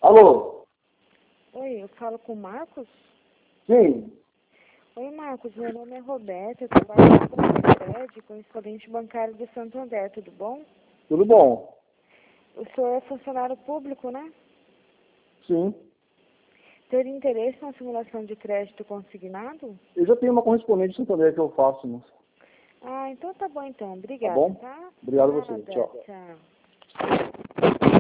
Alô? Oi, eu falo com o Marcos? Sim. Oi, Marcos, meu nome é Roberta, eu trabalho no Banco de Crédito, correspondente bancário do Santander, tudo bom? Tudo bom? O senhor é funcionário público, né? Sim. Teria interesse na simulação de crédito consignado? Eu já tenho uma correspondente de Santander que eu faço, moça. Ah, então tá bom então, Tá obrigada, bom? tá? Obrigado a você. Nada, Tchau. tchau.